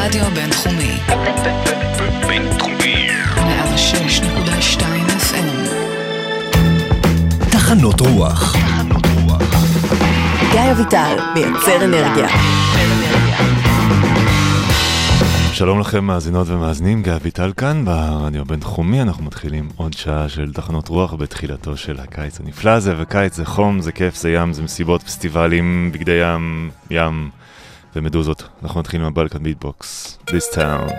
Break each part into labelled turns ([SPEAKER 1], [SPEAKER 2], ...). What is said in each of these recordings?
[SPEAKER 1] הרדיו הבינתחומי. בינתחומי. 106.2 FM.
[SPEAKER 2] תחנות רוח.
[SPEAKER 3] גיא אביטל, מייצר אנרגיה.
[SPEAKER 4] שלום לכם מאזינות ומאזינים, גיא אביטל כאן ברדיו הבינתחומי. אנחנו מתחילים עוד שעה של תחנות רוח בתחילתו של הקיץ הנפלא הזה, וקיץ זה חום, זה כיף, זה ים, זה מסיבות, פסטיבלים, בגדי ים ומדוזות. אנחנו מתחילים עם הבלקן ביטבוקס, This Town.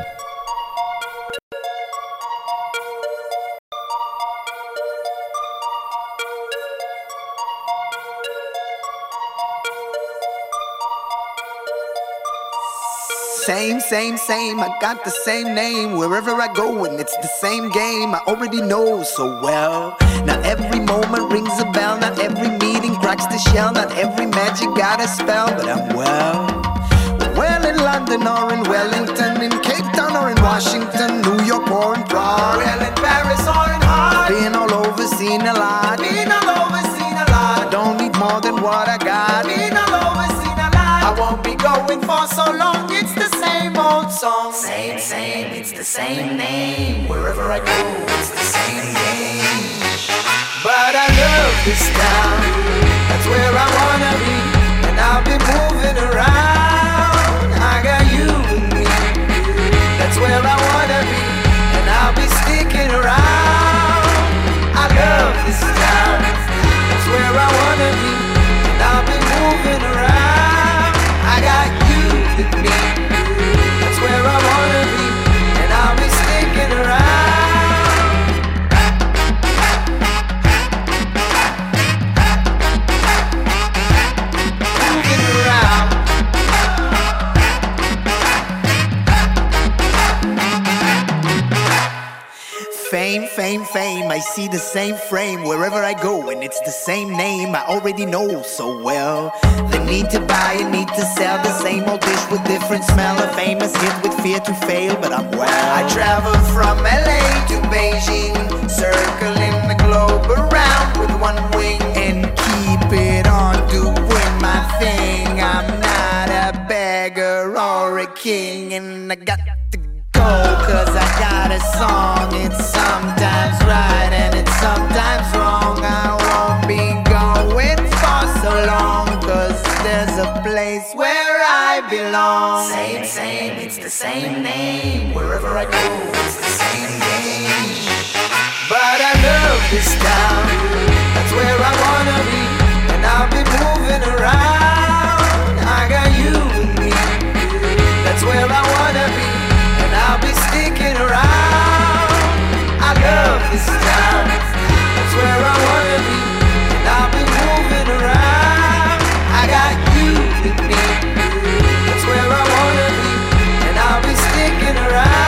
[SPEAKER 5] Same, I got the same name wherever I go, and it's the same game I already know so well. Not every moment rings a bell, not every meeting cracks the shell, not every magic got a spell, but I'm well in London or in Wellington, in Cape Town or in Washington, New York or in Prague, well in Paris or in Hawaii. Been all over, seen a lot, don't need more than what I got. Been all over, seen a lot, I won't be going for so long. It's the same old song, same, it's the same name. Wherever I go, it's the same game. But I love this town, that's where I wanna be, and I'll be moving around. I got you with me, that's where I wanna be, and I'll be sticking around. I love this town, that's where I wanna be, and I'll be moving around. I got you with me, that's where I wanna be, and I'll be sticking around. Moving around. Fame, I see the same frame wherever I go, and it's the same name I already know so well. The need to buy and need to sell, the same old dish with different smell. A famous hit with fear to fail, but I'm well. I travel from LA to Beijing, circling the globe around with one wing, and keep it on doing my thing. I'm not a beggar or a king, and I got to go 'cause I got a song. It's sometimes right and it's sometimes wrong. I won't be going for so long, 'cause there's a place where I belong. Same, it's the same name. Wherever I go, it's the same game. But I love this town, that's where I wanna be, and I'll be moving around. I got you with me, that's where I wanna be, and I'll be sticking around. I love this town, that's where I wanna be, and I'll be moving around. I got you with me, that's where I wanna be, and I'll be sticking around.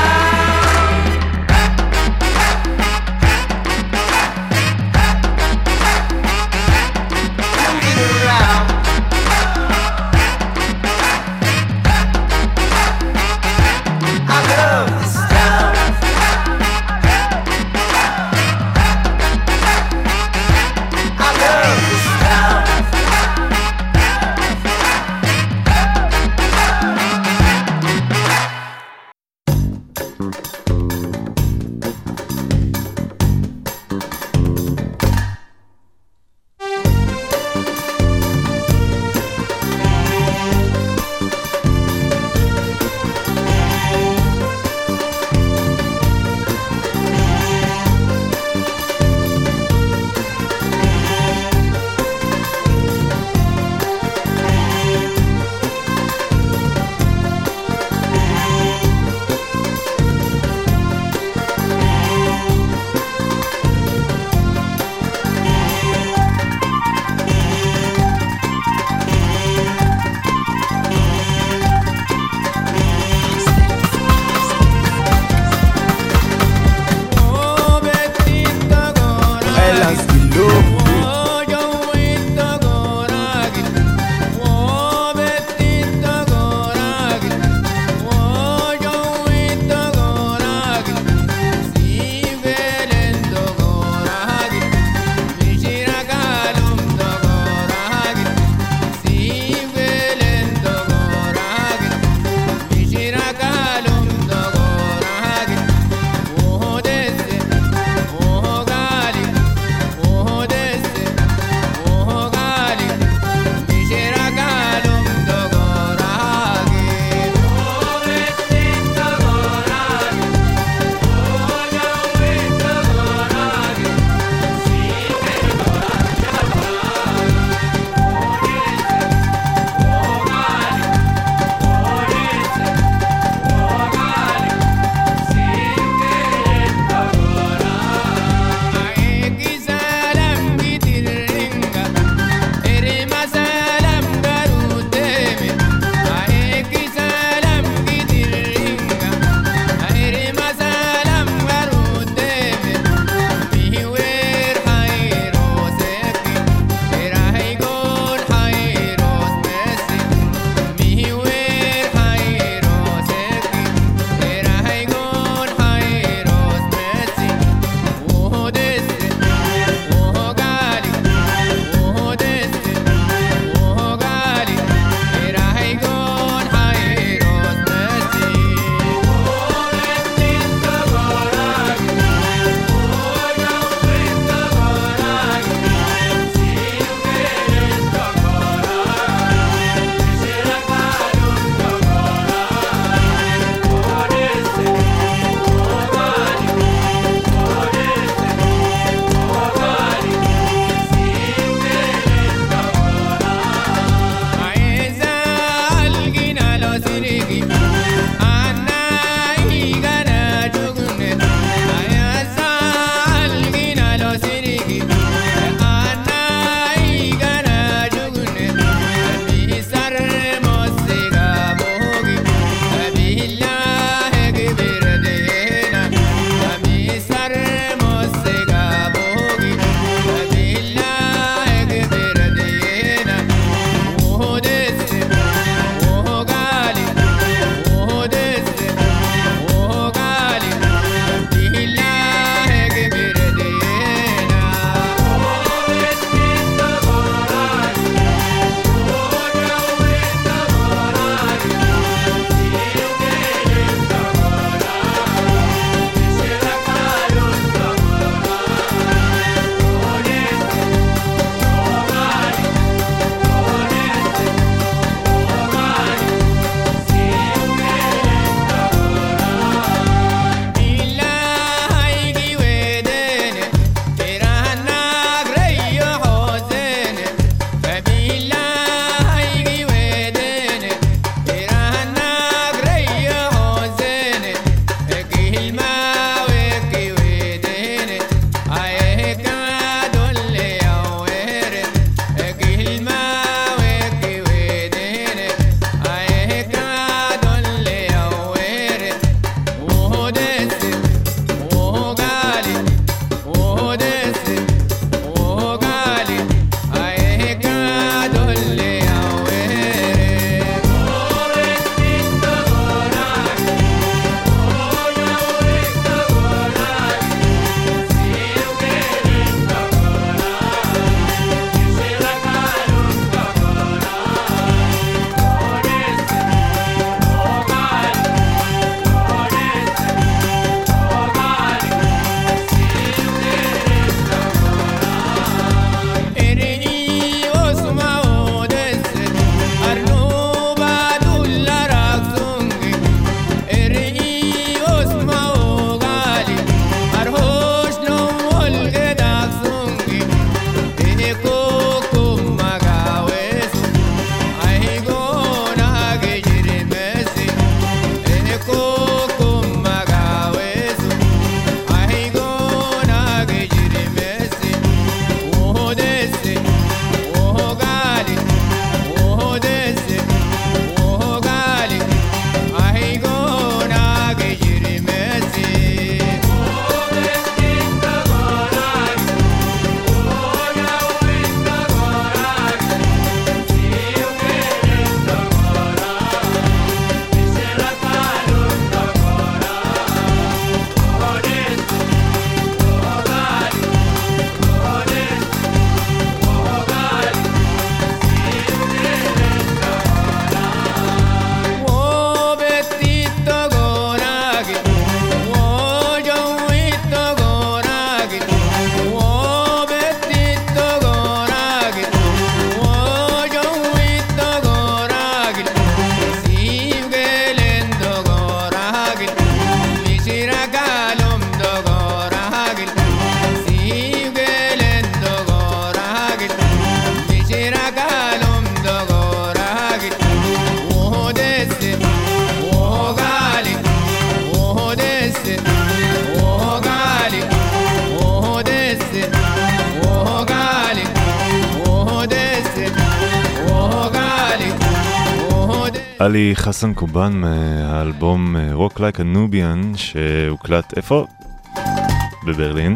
[SPEAKER 4] עלי חסן קובן מהאלבום Rock Like a Nubian שהוקלט איפה? בברלין.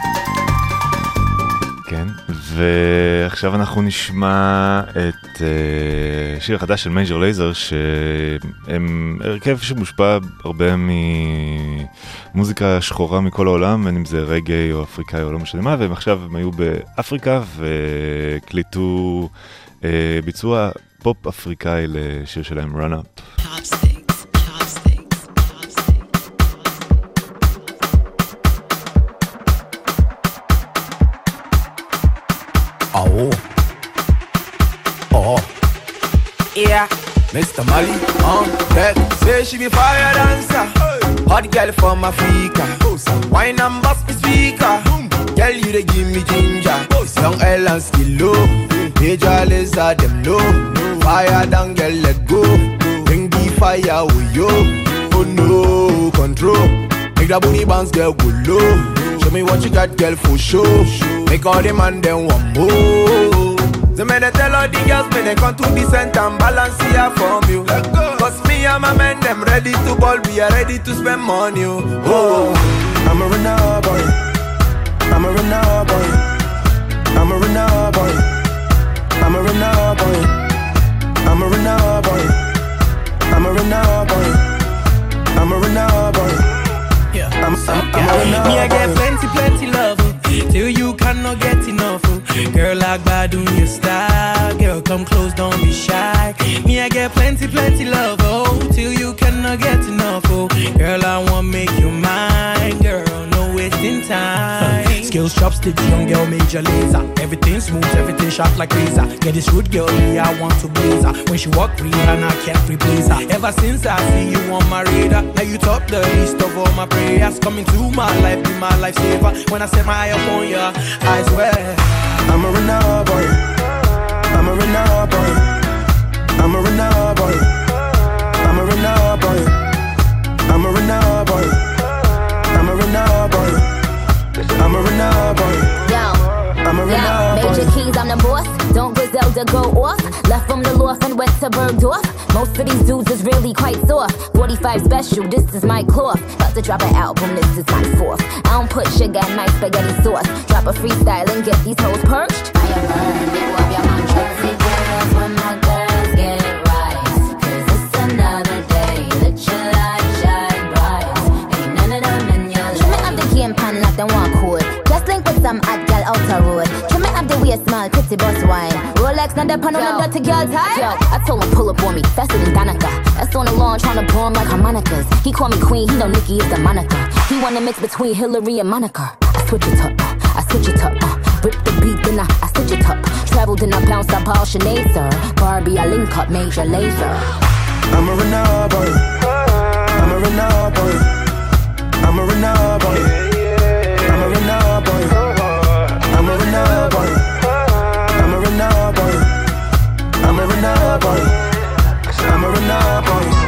[SPEAKER 4] כן, ועכשיו אנחנו נשמע את שיר החדש של מייג'ר לייזר, שהם הרכב שמושפע הרבה ממוזיקה שחורה מכל העולם, בין אם זה רגעי או אפריקאי או לא משנה מה, והם עכשיו היו באפריקה וקליטו ביצוע פופ אפריקאי לשיר שלהם Run Up.
[SPEAKER 2] Oh, yeah, Mr. Mali on that. Say she be fire dancer, hot girl from Africa. Wine and bust the speaker. Girl, you dey give me ginger. Young Ellen skill low, major lizard them low. Fire down, girl, let go. Bring the fire with you. Oh no, control. Make that booty bounce, girl, go low. Show me what you got, girl, for sure. Make all the man them want more. So me they tell all the girls, me they come to the center and balance here from you. Cause me and my men, them ready to ball, we are ready to spend money. Oh, I'm a runner boy, I'm a runner boy, I'm a runner boy, I'm a runner boy, I'm a runner boy, I'm a runner boy, I'm a runner boy. I'm a runner boy.
[SPEAKER 6] Me I get plenty love till you cannot get enough. Girl, like bad on your style. Girl, come close, don't be shy. Me I get plenty love, oh, till you cannot get enough, oh. Girl, I wanna make you mine, girl, no wasting time. Skills, chopsticks, young girl, major laser. Everything smooth, everything sharp like razor. Get this good girl, yeah, I want to blaze her. When she walk real and I can't replace her. Ever since I see you on my radar, now you top the list of all my prayers. Coming to my life, be my lifesaver. When I set my eye upon you, I swear
[SPEAKER 2] I'm a runner boy, I'm a runner boy, I'm a runner boy, I'm a runner boy, I'm a runner boy, I'm a runner boy, I'm a runner boy. I'm a runner boy.
[SPEAKER 7] Major keys, I'm the boss. Don't Griselda go off. Left from the loft and went to Bergdorf. Most of these dudes is really quite soft. 45 special, this is my cloth. About to drop an album, this is my fourth. I don't put sugar in my spaghetti sauce. Drop a freestyle and get these hoes perched. I am burning, you up your man. Jersey girls, when my girls get it right. Cause it's another day that your light shine bright. Ain't none of them in your life. Trim me up the game pan like them one code. Just link with some hot gal outer road. Trim me up the waist small, pretty bus wine. Rolex, not the pan on the dirty girl tie. Yo, I told him pull up on me, faster than Danica. That's on the lawn, tryna bomb like harmonicas. He call me queen, he know Nicki is the moniker. He wanna mix between Hillary and Monica. I switch it up, I switch it up. Rip the beat, then I switch it up. Travel, then I bounce up all Sinead, sir. Barbie, I link up, major laser.
[SPEAKER 2] I'm a runner boy, I'm a runner boy, I'm a runner boy, I'm a runner boy, I'm a runner boy, I'm a runner boy, I'm a runner boy, I'm a runner boy.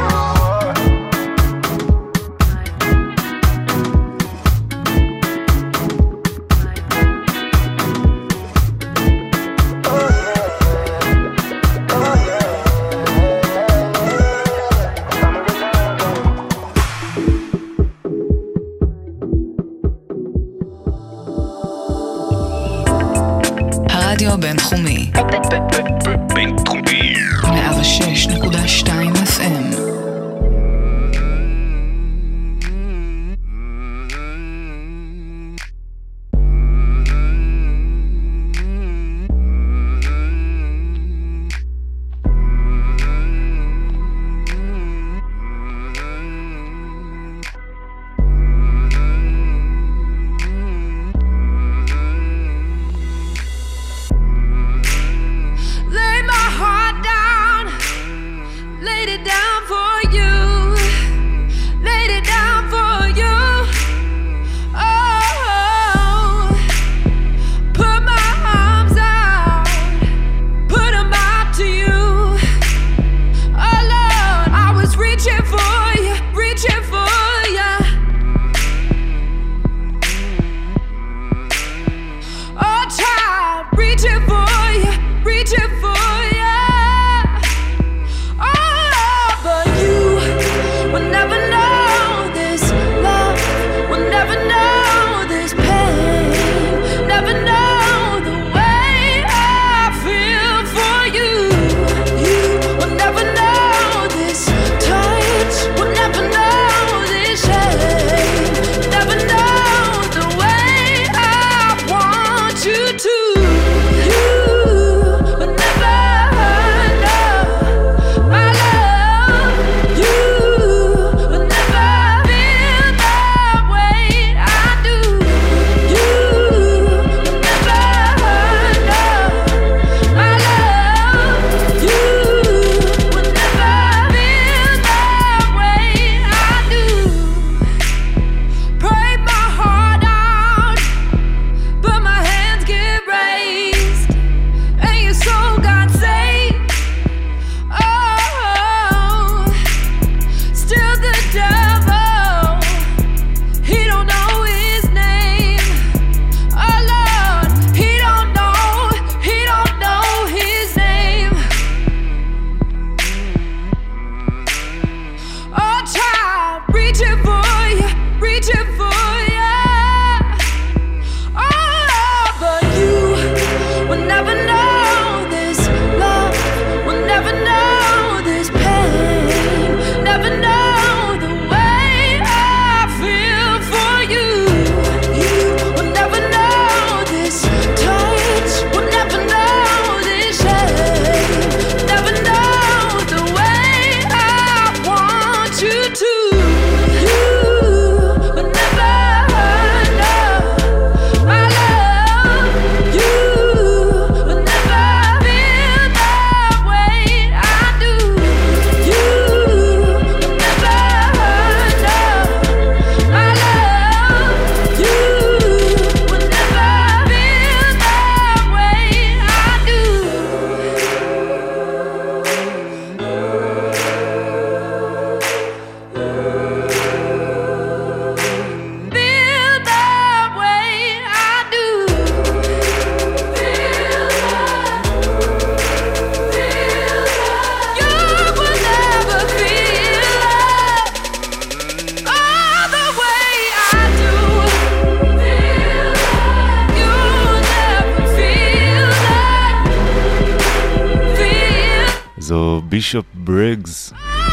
[SPEAKER 4] זו בישופ בריגס,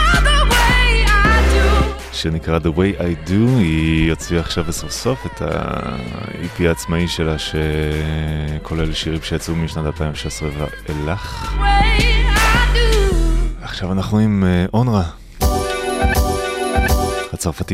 [SPEAKER 4] שנקרא The Way I Do. היא הוציאה עכשיו בסוף סוף את ה-EP העצמאי שלה, שכולל שירים שיצאו משנת 2016 ואילך. עכשיו אנחנו עם אונרה הצרפתי.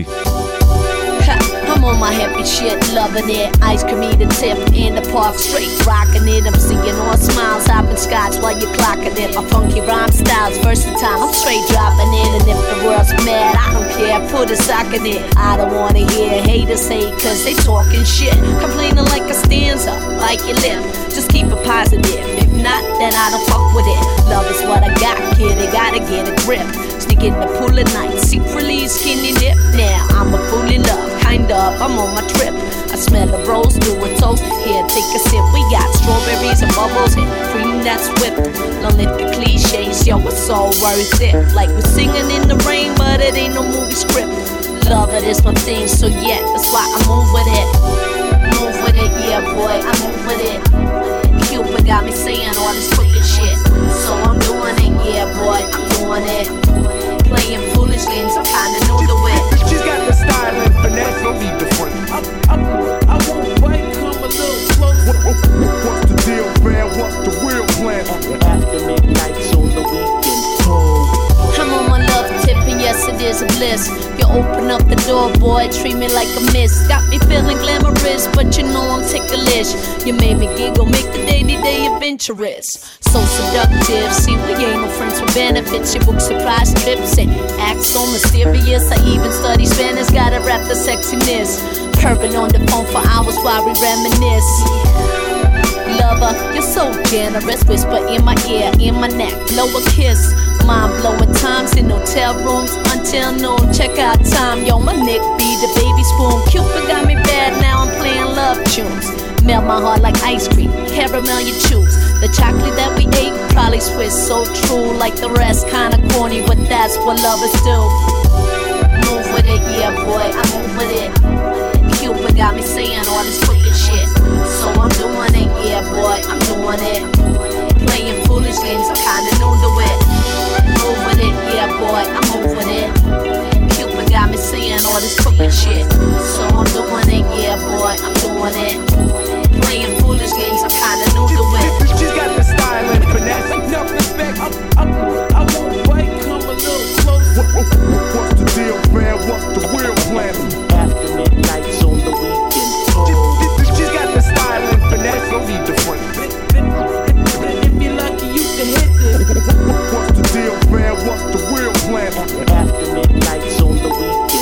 [SPEAKER 8] I'm on my happy shit, loving it. Ice cream eat a tip in the park, straight rocking it. I'm seeing all smiles, hopping scotch while you're clocking it. My funky rhyme style's versatile, I'm straight dropping it. And if the world's mad, I don't care, put a sock in it. I don't wanna hear haters hate, cause they talking shit. Complaining like a stanza, bite your lip. Just keep it positive, if not, then I don't fuck with it. Love is what I got, kid, I gotta get a grip. Sneak in the pool at night, secretly skinny dip. Now I'm a fool in love, kind of, I'm on my trip. I smell a rose, do a toast. Here, take a sip. We got strawberries and bubbles and cream that's whipped. Don't let the cliches, yo, it's all worth it. Like we're singing in the rain, but it ain't no movie script. Love it is my thing, so yeah, that's why I move with it. Move with it, yeah, boy, I move with it. Cupid got me saying all this fucking shit, so I'm doing it, yeah, boy, I'm doing it. Playing foolish games, I'm kinda new to it.
[SPEAKER 2] She's got the style and finesse, no need to front. I won't wait, come a little close. What's the deal, man? What's the real plan?
[SPEAKER 9] After midnight's on the weekend.
[SPEAKER 8] I'm on my love tip, and yes, it is a bliss. You open up the door, boy, treat me like a miss. Got me feeling glamorous, but you know I'm ticklish. You made me giggle, make the day adventurous. So seductive, see we ain't no friends with benefits. You book surprise trips and act so mysterious. I even study Spanish, gotta rap the sexiness. Purring on the phone for hours while we reminisce. Lover, you're so generous. Whisper in my ear, in my neck, blow a kiss. Mind-blowing times in hotel rooms until noon. Check out time, yo, my neck be the baby spoon. Cupid got me bad, now I'm playing love tunes. Melt my heart like ice cream, caramel you choose. The chocolate that we ate, probably Swiss, so true. Like the rest, kinda corny, but that's what lovers do. Move with it, yeah, boy, I move with it. Cupid got me saying all this fucking shit, so I'm doing it, yeah, boy, I'm doing it. Playing foolish games, I'm kinda new to it. Move with it, yeah, boy, I move with it. Cupid got me saying all this fucking shit, so I'm doing it, yeah, boy, I'm doing it. Playing foolish games, I'm kinda new to it.
[SPEAKER 2] She's got the style and finesse, enough respect. I won't wait, come a little close. What's the deal, man? What's the real plan?
[SPEAKER 9] After midnight's on the weekend.
[SPEAKER 2] She's got the style and finesse, no need to front.
[SPEAKER 6] If you're lucky, you can hit this.
[SPEAKER 2] What's the deal, man? What's the real plan?
[SPEAKER 9] After midnight's on the weekend.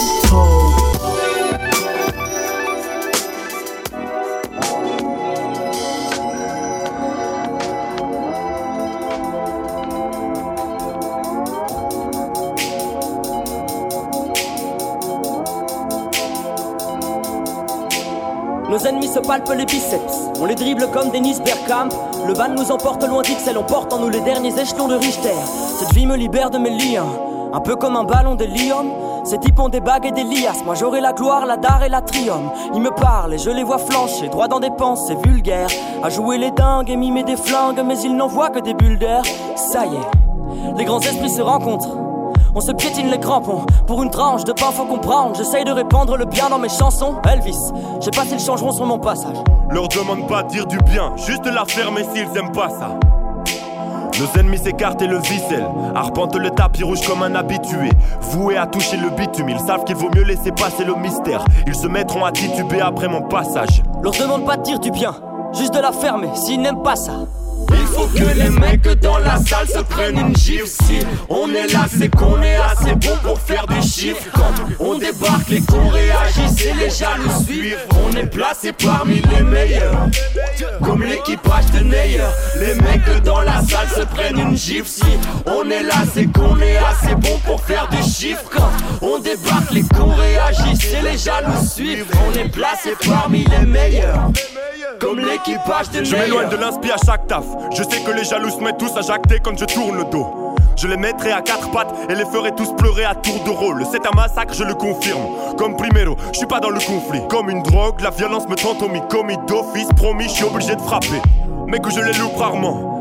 [SPEAKER 10] Nos ennemis se palpent les biceps, on les dribble comme Dennis Bergkamp. Le van nous emporte loin d'Ixelles, on porte en nous les derniers échelons de Richter. Cette vie me libère de mes liens, un peu comme un ballon d'hélium. Ces types ont des bagues et des liasses, moi j'aurai la gloire, la dare et la triomphe. Ils me parlent et je les vois flancher, droit dans des pensées vulgaires. À jouer les dingues et mimer des flingues, mais ils n'en voient que des bulles d'air. Ça y est, les grands esprits se rencontrent. On se piétine les crampons, pour une tranche de pain faut comprendre. J'essaye de répandre le bien dans mes chansons. Elvis, je sais pas s'ils changeront sur mon passage.
[SPEAKER 11] Leur demande pas de dire du bien, juste la fermer s'ils aiment pas ça. Nos ennemis s'écartent et le vicellent, arpentent le tapis rouge comme un habitué, voué à toucher le bitume. Ils savent qu'il vaut mieux laisser passer le mystère. Ils se mettront à tituber après mon passage.
[SPEAKER 10] Leur demande pas de dire du bien, juste de la fermer s'ils n'aiment pas ça.
[SPEAKER 11] Il faut que les mecs dans la salle se prennent une gifle. Si on est là, c'est qu'on est assez bon pour faire du chiffre. Quand on débarque, les cons réagissent et les jaloux suivent. On est placé parmi les meilleurs, comme l'équipage de Neyer. Les mecs dans la salle se prennent une gifle. Si on est là, c'est qu'on est assez bon pour faire du chiffre. Quand on débarque, les cons réagissent et les jaloux suivent. On est placé parmi les meilleurs, comme l'équipage de Neyer. Je m'éloigne de l'inspi à chaque taf. Je sais que les jaloux se mettent tous à jacter quand je tourne le dos. Je les mettrai à quatre pattes et les ferai tous pleurer à tour de rôle. C'est un massacre, je le confirme. Comme Primero, je suis pas dans le conflit. Comme une drogue, la violence me tente au commis d'office. Promis, je suis obligé de frapper. Mais que je les loupe rarement.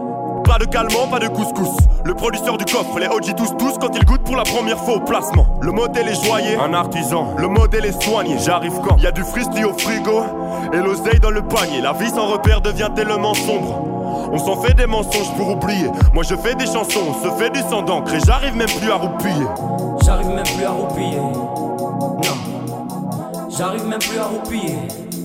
[SPEAKER 11] Pas de calmant, pas de couscous. Le producteur du coffre, les OG tous quand ils goûtent pour la première fois au placement. Le modèle est joyeux, un artisan. Le modèle est soigné, j'arrive quand y a du fristy au frigo et l'oseille dans le panier. La vie sans repère devient tellement sombre. On s'en fait des mensonges pour oublier. Moi je fais des chansons, on se fait du sang d'encre et j'arrive même plus à roupiller.
[SPEAKER 10] J'arrive même plus à roupiller. Non, j'arrive même plus à roupiller.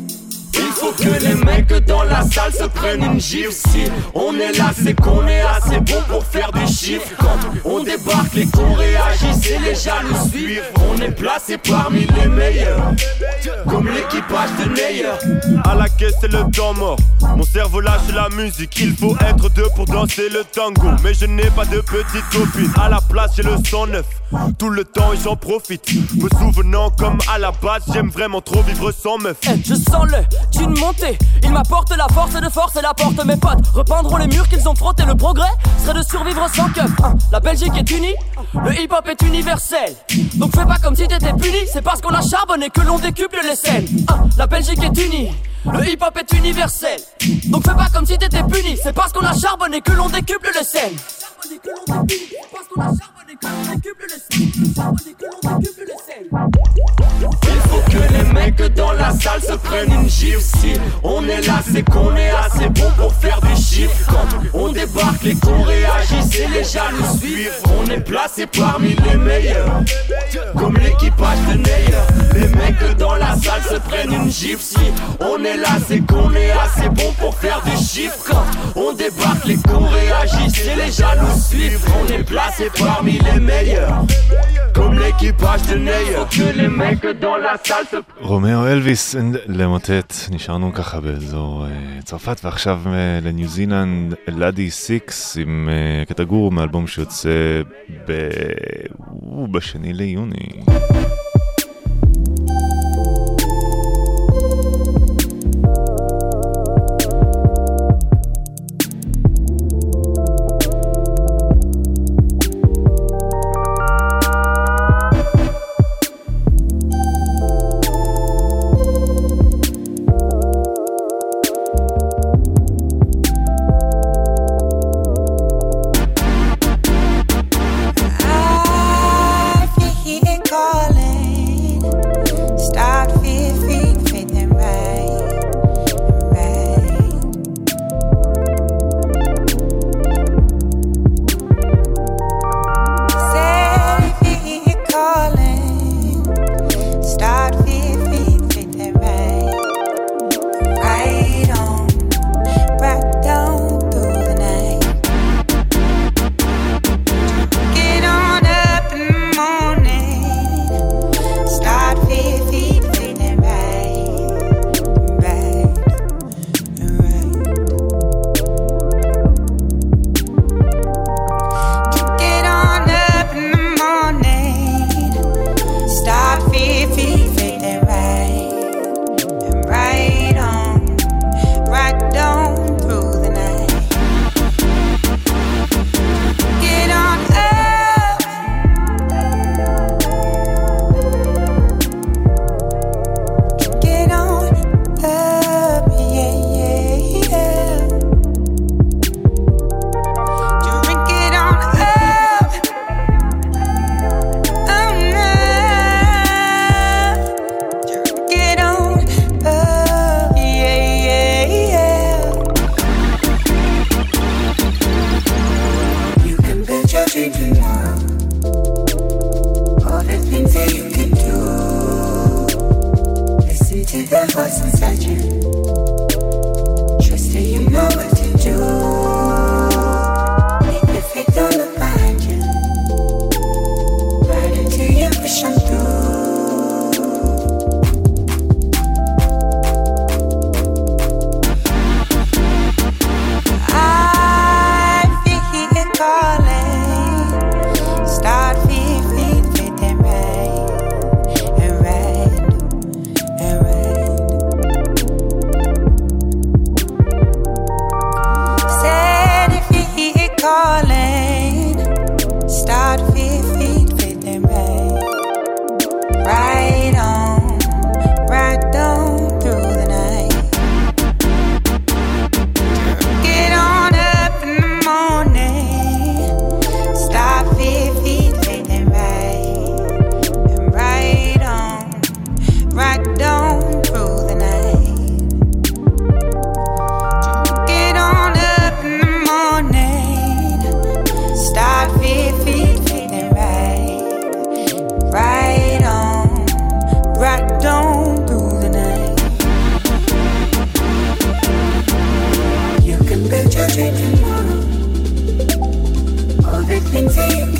[SPEAKER 11] Il faut que les mecs dans la salle se prennent une gifle. Si on est là, c'est qu'on est assez bon pour faire du chiffre. Quand on débarque, les cons réagissent et les jaloux suivent. On est placé parmi les meilleurs, comme l'équipage de Neyer. À la caisse, c'est le temps mort. Mon cerveau lâche la musique. Il faut être deux pour danser le tango. Mais je n'ai pas de petite copine. À la place, j'ai le 109. Tout le temps et j'en profite. Me souvenant comme à la base, j'aime vraiment trop vivre sans meuf.
[SPEAKER 10] Je sens le d'une montée. Il m'apporte la force et de force et la porte. Mes potes repeindront les murs qu'ils ont frottés. Le progrès serait de survivre sans keuf. La Belgique est unie, le hip-hop est universel. Donc fais pas comme si t'étais puni. C'est parce qu'on a charbonné que l'on décuple les scènes. La Belgique est unie, le hip-hop est universel. Donc fais pas comme si t'étais puni. C'est parce qu'on a charbonné que l'on décuple les scènes. Parce qu'on a charbonné que l'on décuple les scènes. Charbonné que l'on décuple les scènes.
[SPEAKER 11] Il faut que les mecs dans la salle se prennent une gifle. Si on est là, c'est qu'on est assez bon pour faire du chiffre. Quand on débarque, les cons réagissent et les jaloux suivent. On est placé parmi les meilleurs, comme l'équipage de Neyer. Les mecs dans la salle se prennent une gifle. Si on est là, c'est qu'on est assez bon pour faire du chiffre. Quand on débarque, les cons réagissent et les jaloux suivent. On est placé parmi les meilleurs, comme l'équipage de Neyer. Faut que les mecs dans la salle se...
[SPEAKER 4] רומאו אלוויס למוטט, נשארנו ככה באזור צרפת, ועכשיו לניו זילנד, לאדי סיקס עם קטע גורו מאלבום שיוצא ב-2 ליוני.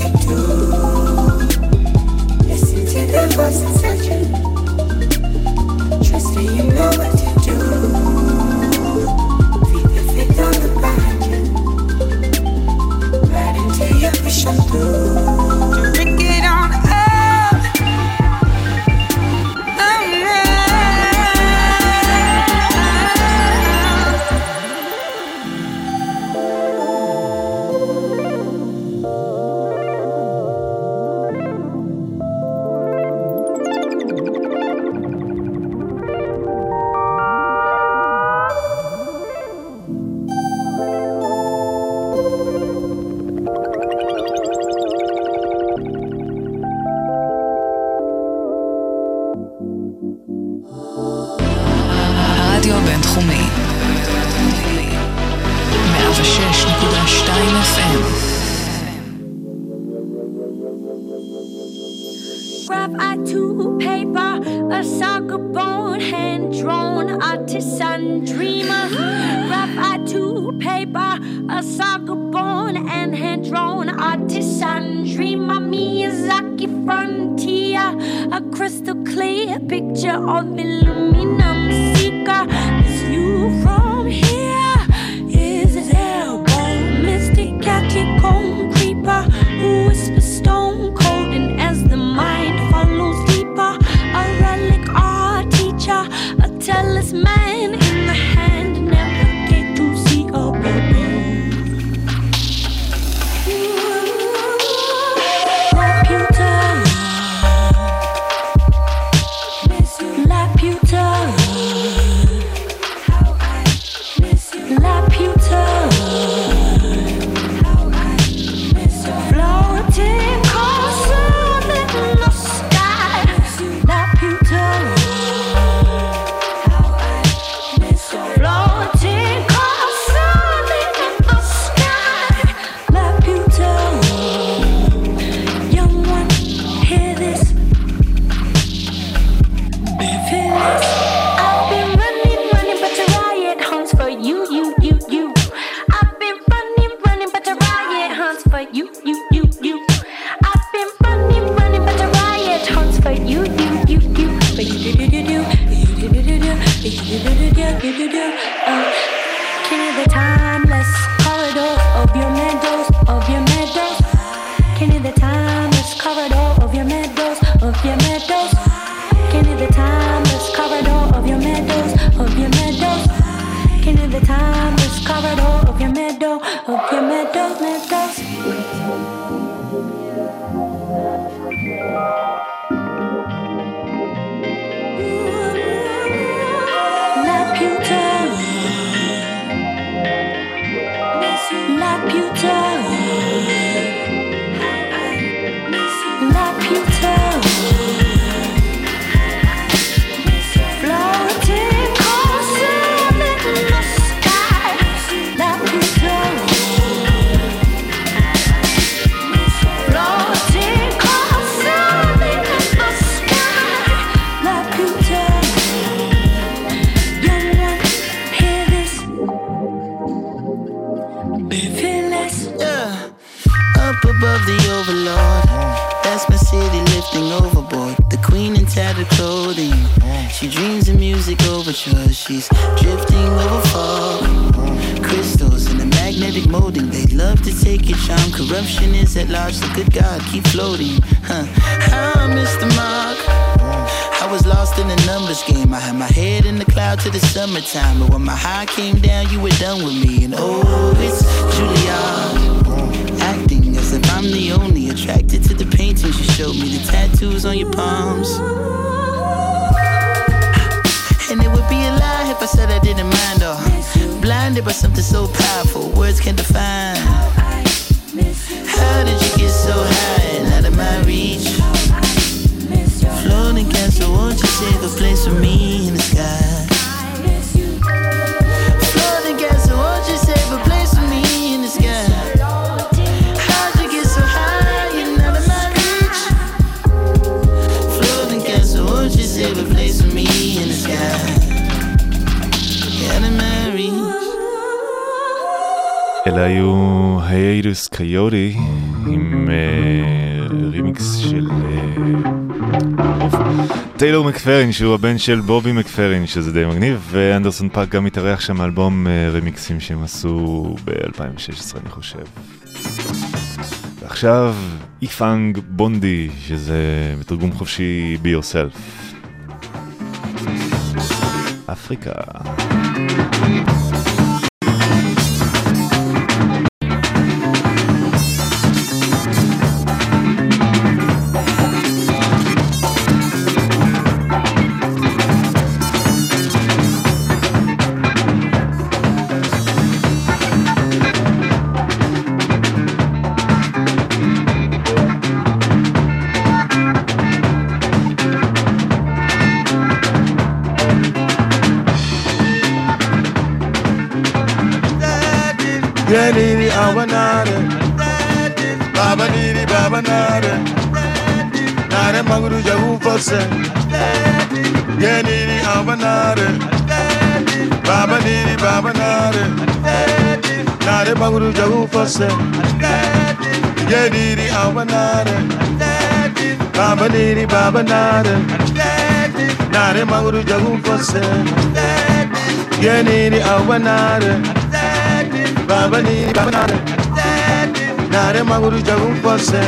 [SPEAKER 12] do. Listen to the voice inside you. Trust that you know what to do. Feel the faith on the behind you. Right into your vision through. Drink it on up.
[SPEAKER 1] בינתחומי 106.2 FM.
[SPEAKER 13] Graphite to paper, a saga bone, hand drawn, artisan dreamer. Graphite to paper, a saga bone, and hand drawn, artisan dreamer. Miyazaki frontier, a crystal clear picture of aluminum seeker. Is you from here? Is it airborne, mystic catacomb creeper who whispers stone cold and as the mind follows deeper, a relic art teacher, a talisman in the hand, never get to see a bubble.
[SPEAKER 14] She's drifting over fog. Crystals in a magnetic molding. They'd love to take your charm. Corruption is at large, so good God, keep floating. How I missed the mark. I was lost in the numbers game. I had my head in the cloud to the summertime. But when my high came down, you were done with me. And oh, it's Juilliard, acting as if I'm the only attracted to the paintings you showed me. The tattoos on your palms. And it would be a lie if I said I didn't mind, or blinded by something so powerful words can't define. How did you get so high and out of my reach? Floating castle, won't you save a place for me in the sky? Floating castle, won't you save a place for me in the sky? How'd you get so high and out of my reach? Floating castle, won't you save a place for me in the sky?
[SPEAKER 4] אלה היו היי היאטוס קויוטי עם רימיקס של טיילור מקפרין, שהוא הבן של בובי מקפרין, שזה די מגניב, ואנדרסון פאק גם התארח שם אלבום רימיקסים שהם עשו ב-2016 אני חושב. ועכשיו איפאנג בונדי, שזה בתרגום חופשי Be Yourself. אפריקה.
[SPEAKER 15] Nini awanare, Baba Nini Baba Nare, Nare Maguru Jagu Fosse, Nini awanare, Baba Nini Baba Nare, Nare Maguru Jagu Fosse, Nini awanare, Baba Nini Baba Nare, Nare Maguru Jagu Fosse, Nini awanare. Baba ni baba nare, nare maguru jagun fosse.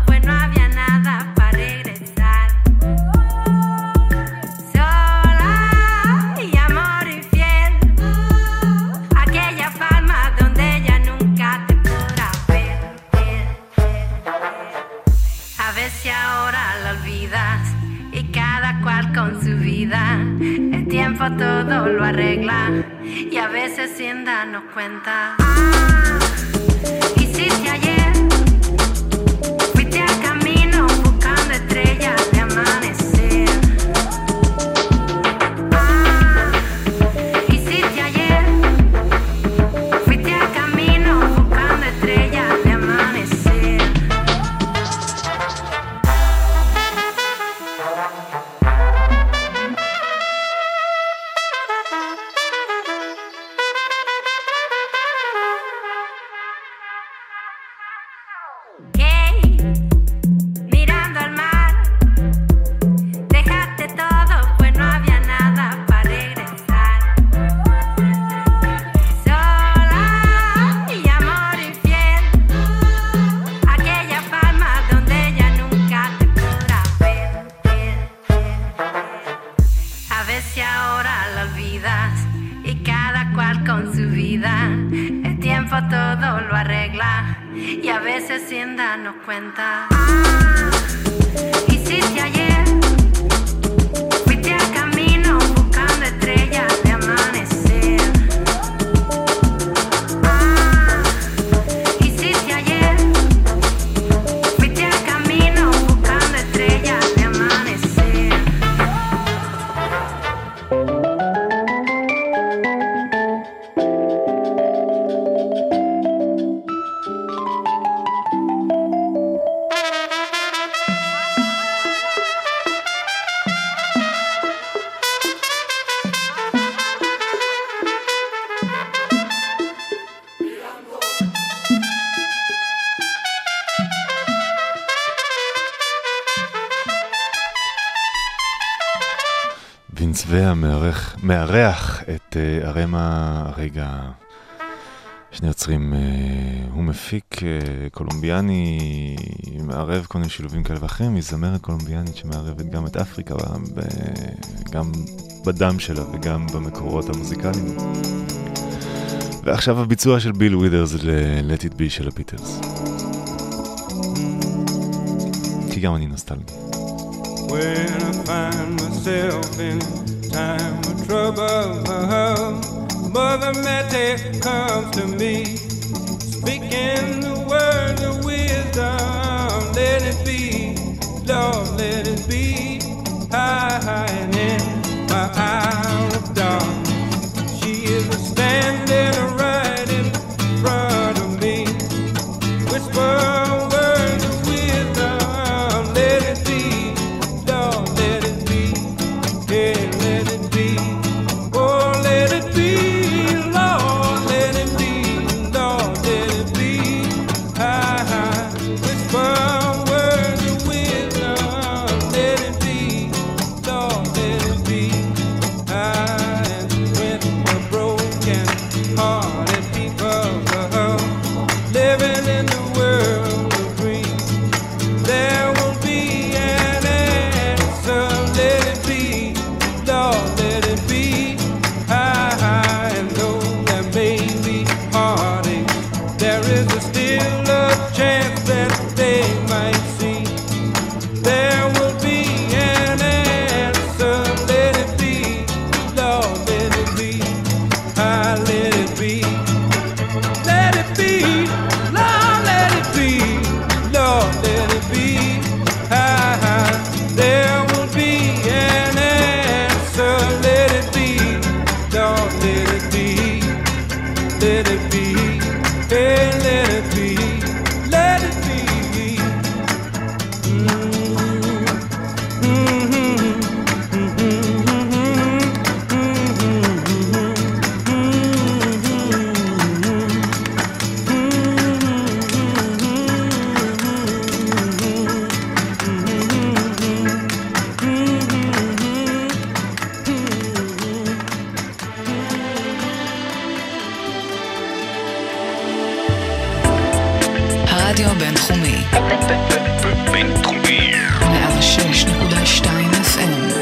[SPEAKER 13] Sola
[SPEAKER 16] tiempo todo lo arregla y a veces sin darnos cuenta. Hiciste ayer, fuiste al camino buscando estrellas de amanecer. Hiciste ayer, fuiste al camino buscando estrellas de amanecer. Mirando al mar, dejaste todo, pues no había nada para regresar. Sola y amor infiel, aquella palma donde ella nunca te podrá ver. A ver si ahora la olvidas y cada cual con su vida. El tiempo todo lo arregla y a veces sin darnos cuenta. Hiciste ayer, fuiste al camino buscando estrellas de amanecer. Hiciste ayer, fuiste al camino buscando estrellas de amanecer.
[SPEAKER 4] וינס ויה מארח את הרמה הרגע, שני יוצרים, הוא מפיק קולומביאני, מערב כל מיני שילובים כאלה ואחרים, היא זמרת קולומביאנית שמערבת גם את אפריקה, גם בדם שלה וגם במקורות המוזיקליים. ועכשיו הביצוע של ביל ווידרס ל-Let It Be של הביטלס. כי גם אני נוסטלגי.
[SPEAKER 17] When I find myself in time of trouble, Mother Mary comes to me, speaking the words of wisdom. Let it be, Lord, let it be, hiding in my hour of dark. She is standing right in front of me, whisper words of wisdom. Let it be, Lord, let it be, yeah, let it be, oh, let it be, Lord, let it be, Lord, let it be, whisper words of wisdom. Let it be, Lord, let it be, and when a broken hearted people living in the world of dreams, there will be an answer. Let it be, Lord, let it be, and though there may be heartache, there is still a chance that they might see. There will be an answer. Let it be, Lord, let it be, let it be, let it be, Lord, let it be, Lord, let it be, there will be an answer. Let it be, Lord, let it be, let it be, hey, let it be, let it be.
[SPEAKER 1] הרדיו הבינתחומי. בינתחומי. 106.2 FM.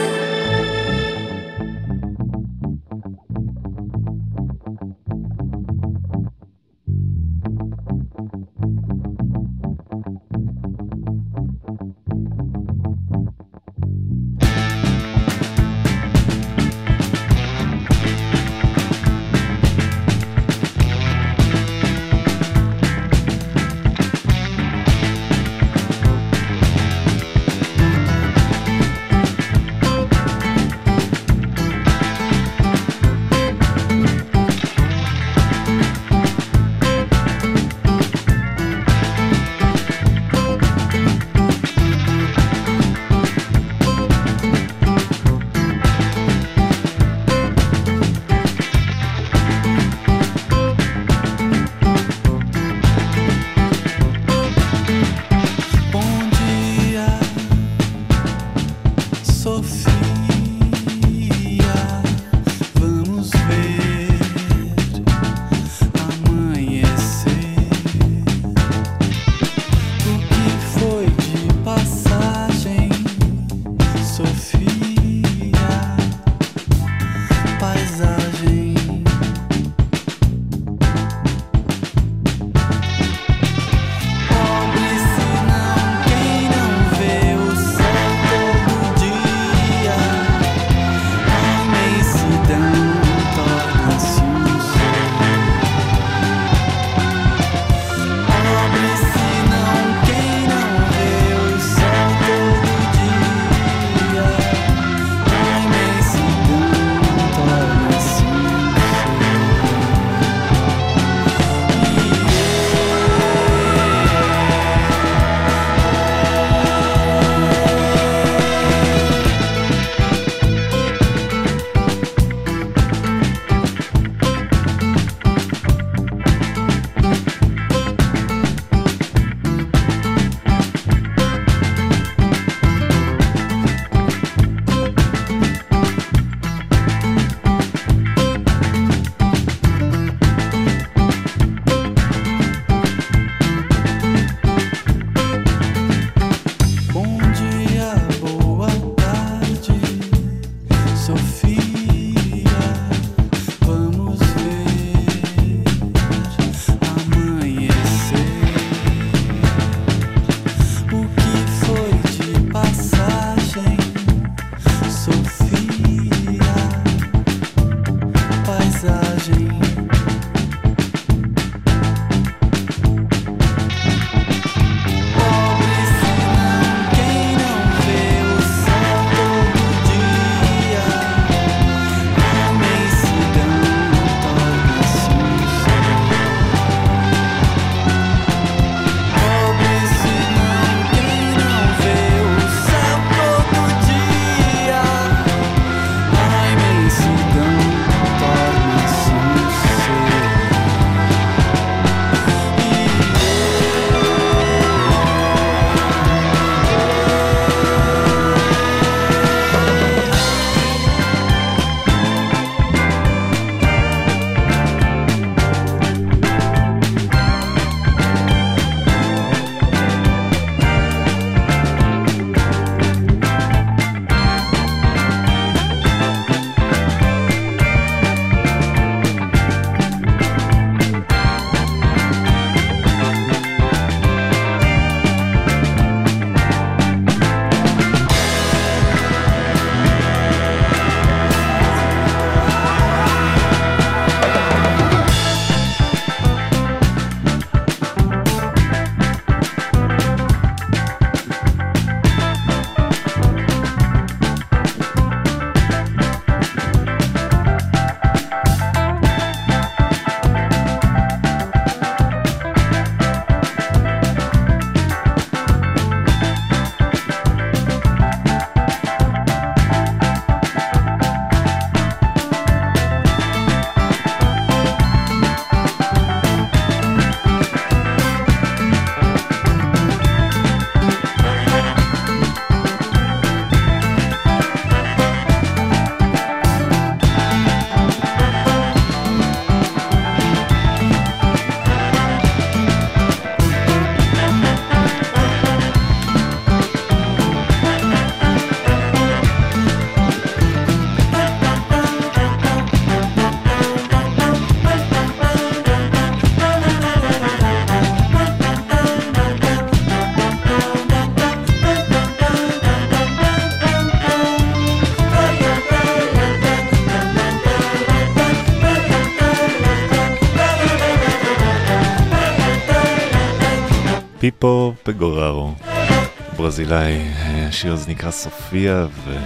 [SPEAKER 18] paisagem.
[SPEAKER 4] פיפו פגוררו, ברזילאי, השיר הזה נקרא סופיה,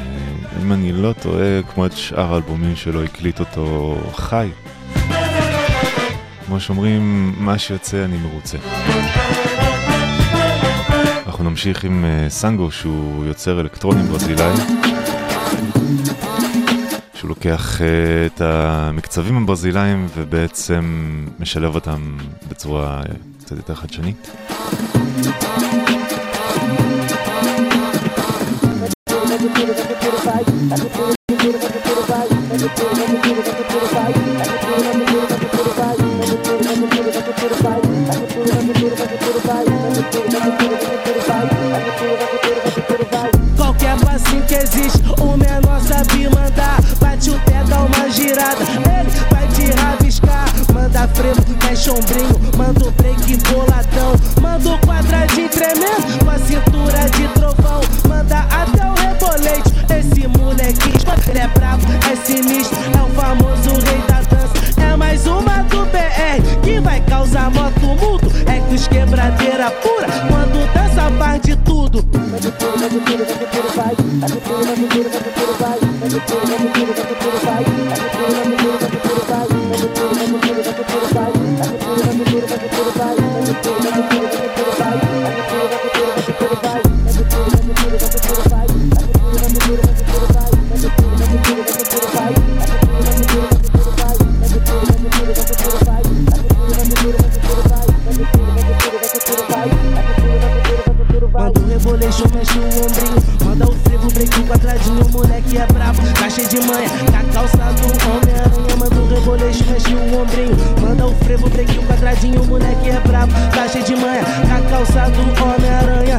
[SPEAKER 4] ואם אני לא טועה, כמו את שאר האלבומים שלו, הקליט אותו חי. כמו שאומרים, מה שיוצא אני מרוצה. אנחנו נמשיך עם סנגו, שהוא יוצר אלקטרונים ברזילאי, שהוא לוקח את המקצבים הברזילאיים ובעצם משלב אותם בצורה קצת יותר חדשנית.
[SPEAKER 6] Qualquer passinho que existe, o menor sabe mandar. Bate o pé, dá uma girada, ele vai te rabiscar. Manda frevo, mexe ombrinho, manda o break boladão. Manda o quadradinho tremendo, com a cintura de trovão. Manda até o rebolete, esse molequinho, ele é bravo, é sinistro, é o famoso rei da dança. É mais uma do BR, que vai causar mó tumulto. É que os quebradeira pura, quando dança faz de tudo. Manda o reboleixo, mexe o ombrinho. Manda o frevo, break o quadradinho. O moleque é brabo, tá cheio de manha. Com a calça do Homem-Aranha. Manda o reboleixo, mexe o ombrinho. Manda o frevo, break o quadradinho. O moleque é brabo, tá cheio de manha. Com a calça do Homem-Aranha.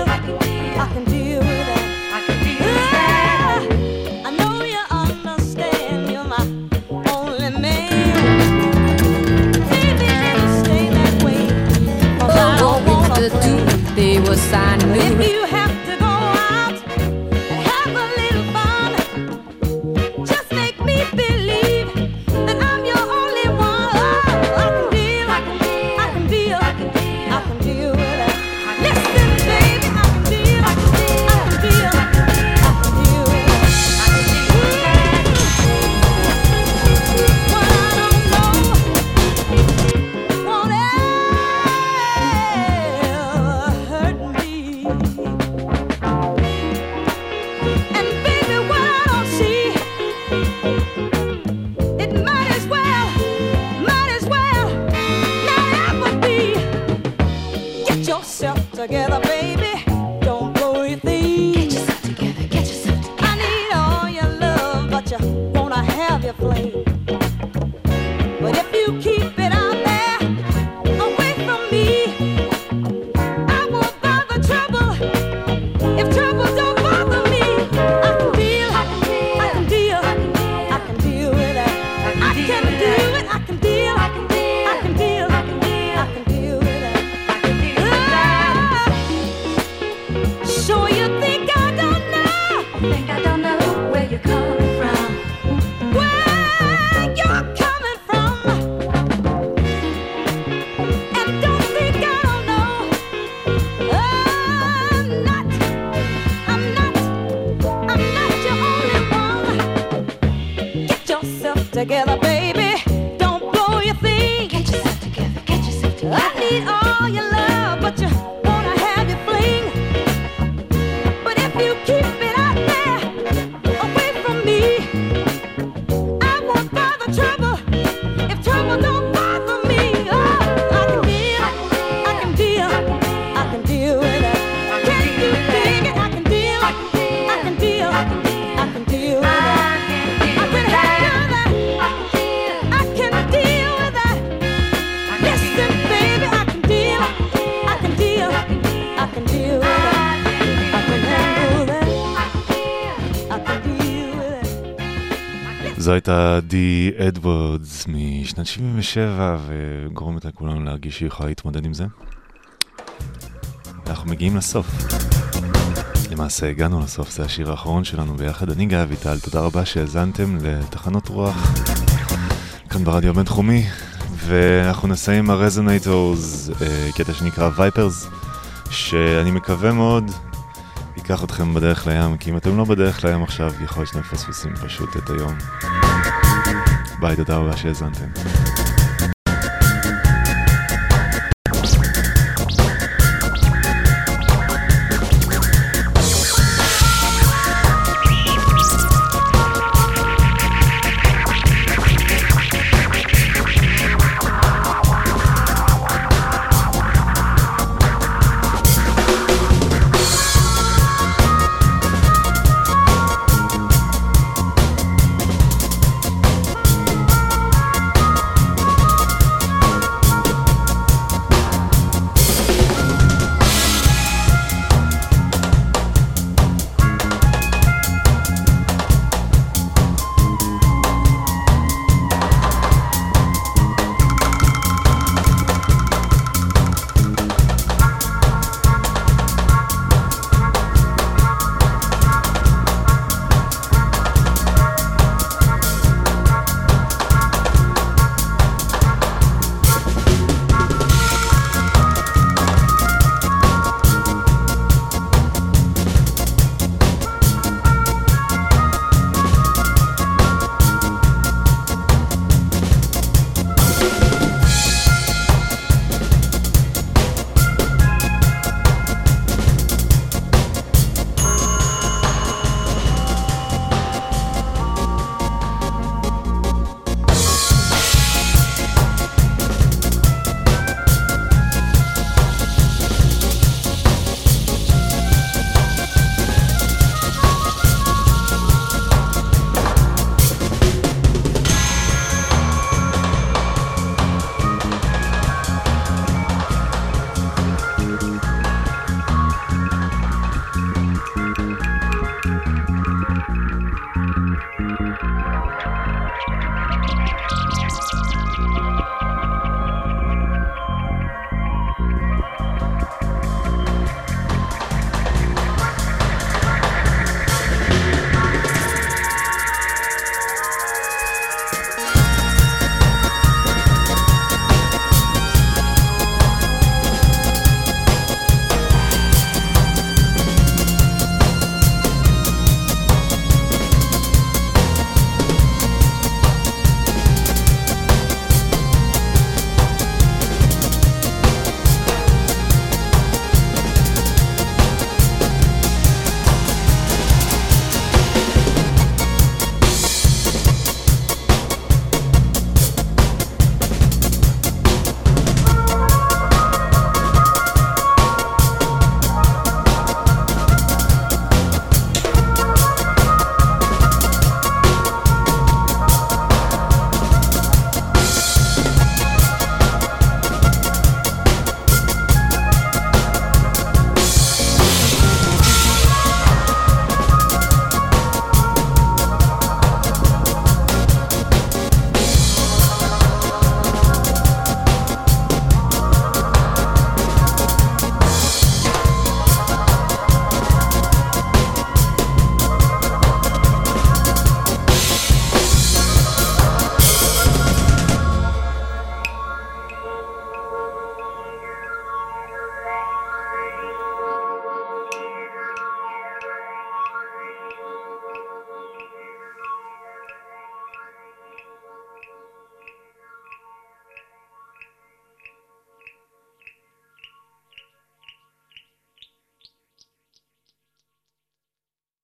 [SPEAKER 18] I can deal with that. I can deal with that. I know you understand. You're my only man. Baby, just stay that way. 'Cause I don't wanna
[SPEAKER 19] do they was I knew.
[SPEAKER 18] If you have to go out and have a little fun, just make me believe that I'm your only one. Oh, I can deal, I can deal, I can deal, I can deal, I can deal with that. Listen, baby, I can deal, I can deal, I can deal, I can deal with that. I can deal with that. What I don't know won't ever hurt me. And baby, what I don't see, it might as well not ever be. Get yourself together, baby. Don't blow your thing. Get yourself together, get yourself together. I need all your love, but you wanna have your flame. But if you keep it out there, away from me, I won't bother trouble. If trouble don't bother me, I can deal, I can deal, I can deal, I can deal with that. I can do it, I can deal, I can deal, I can deal, I can deal, I can deal with that. I can deal with that. So you think I don't know? Think I don't know where you're coming from? Where you're coming from? And don't think I don't know. I'm not your only one. Get yourself together, baby. Don't blow your thing. Get yourself together, get yourself together. I need all your love, but you wanna have your fling. But if you keep it out there, away from me, I won't bother trouble. If trouble don't bother me, oh, I can deal, I can deal, I can deal with that. Can you dig it? I can deal, I can deal, I can deal with that. I can handle that. I can deal with that. Listen, baby, I can deal, I can deal, I can deal with that. I can handle that. I can deal with that.
[SPEAKER 4] זו הייתה די אדוורדס משנת 77 וגורמת לכולנו להרגיש שהיא יכולה להתמודד עם זה. אנחנו מגיעים לסוף. למעשה הגענו לסוף, זה השיר האחרון שלנו ביחד. אני גיא אביטל, תודה רבה שהאזנתם לתחנות רוח כאן ברדיו הבינתחומי, ואנחנו נסיים עם הרזונטורס, קטע שנקרא וייפרס, שאני מקווה מאוד ייקח אתכם בדרך לים, כי אם אתם לא בדרך לים עכשיו יכול להיות שאתם מפספסים פשוט את היום. ביי, תודה רבה שהאזנתם.